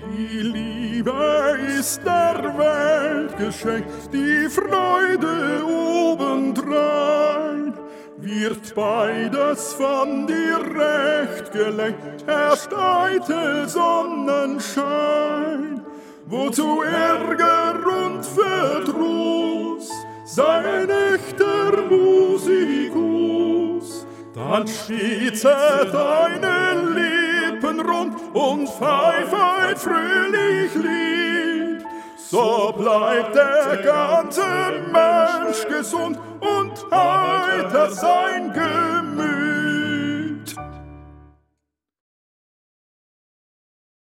Die Liebe ist der Welt Geschenk, die Freude obendrein. Wird beides von dir recht gelenkt, herrscht eitel Sonnenschein. Wozu Ärger und Verdruss, sei ein echter Musikus. Dann spitze deine Lippen rund und pfeif ein fröhlich Lied. So bleibt der ganze Mensch gesund und heiter sein Gemüt.